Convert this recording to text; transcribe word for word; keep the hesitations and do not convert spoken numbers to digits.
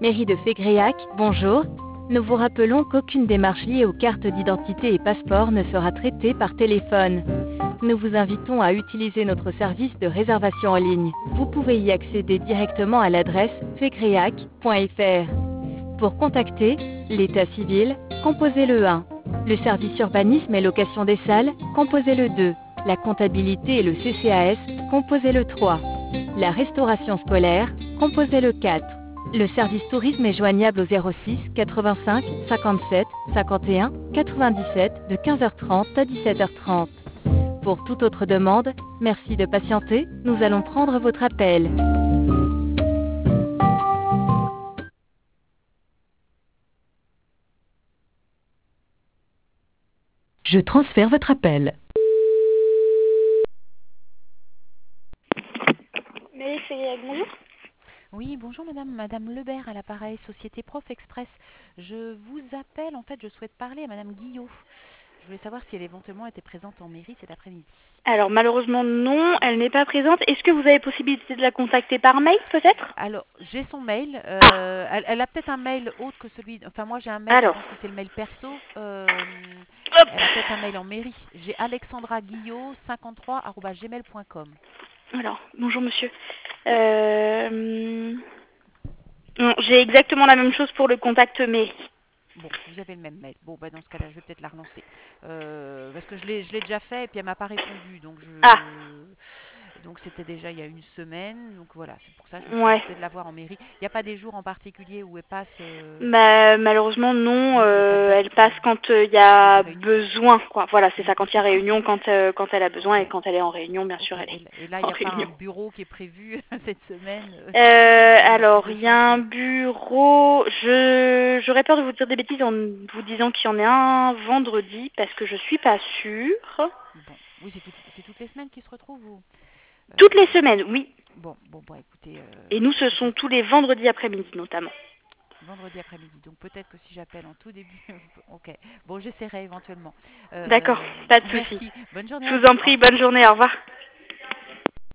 Mairie de Fégréac, bonjour. Nous vous rappelons qu'aucune démarche liée aux cartes d'identité et passeports ne sera traitée par téléphone. Nous vous invitons à utiliser notre service de réservation en ligne. Vous pouvez y accéder directement à l'adresse fégréac point f r. Pour contacter l'état civil, composez le un. Le service urbanisme et location des salles, composez le deux. La comptabilité et le C C A S, composez le trois. La restauration scolaire, composez le quatre. Le service tourisme est joignable au zéro six quatre-vingt-cinq cinquante-sept cinquante et un quatre-vingt-dix-sept de quinze heures trente à dix-sept heures trente. Pour toute autre demande, merci de patienter, nous allons prendre votre appel. Je transfère votre appel. Mais c'est bonjour. Oui, bonjour madame, madame Lebert à l'appareil, Société Prof Express. Je vous appelle, en fait, je souhaite parler à madame Guillot. Je voulais savoir si elle éventuellement était présente en mairie cet après-midi. Alors malheureusement non, elle n'est pas présente. Est-ce que vous avez possibilité de la contacter par mail peut-être? Alors, j'ai son mail. Euh, Ah, elle, elle a peut-être un mail autre que celui... Enfin, moi j'ai un mail, je alors, pense que c'est le mail perso. Euh, hop. elle a peut-être un mail en mairie. J'ai alexandra guillot cinquante-trois arobase gmail point com. Alors, bonjour monsieur. Euh, non, j'ai exactement la même chose pour le contact mairie. Bon, vous avez le même mail. Bon, bah dans ce cas-là, je vais peut-être la relancer. Euh, parce que je l'ai, je l'ai déjà fait et puis elle m'a pas répondu. Donc, Ah, je... donc c'était déjà il y a une semaine. Donc voilà, c'est pour ça que je me suis dit ouais. peut-être la voir en mairie. Il n'y a pas des jours en particulier où elle passe. euh, Bah, malheureusement non, Non, il n'y a pas de euh, date. elle passe euh, quand il y Il y a des a réunions. besoin, quoi. Voilà, c'est Mm. ça, quand il y a réunion, quand, euh, quand elle a besoin Ok, et quand elle est en réunion, bien ok. sûr, elle Et, est l- et là, il en n'y a pas un réunion. bureau qui est prévu cette semaine euh, Euh, pour, pour alors, il y a un échanger. bureau. Je j'aurais peur de vous dire des bêtises en vous disant qu'il y en a un vendredi parce que je suis pas sûre. Bon, oui, c'est toutes, c'est toutes les semaines qu'ils se retrouvent ou... Euh, Toutes les semaines, oui. Bon, bon, bon, écoutez, Et euh, nous, ce sont peut-être tous les vendredis après-midi notamment. vendredi après-midi. Donc peut-être que si j'appelle en tout début, ok. Bon, j'essaierai éventuellement. D'accord, Euh, pas de souci. merci. Bonne journée Je à vous en vous. Au prie, revoir. bonne journée, au revoir.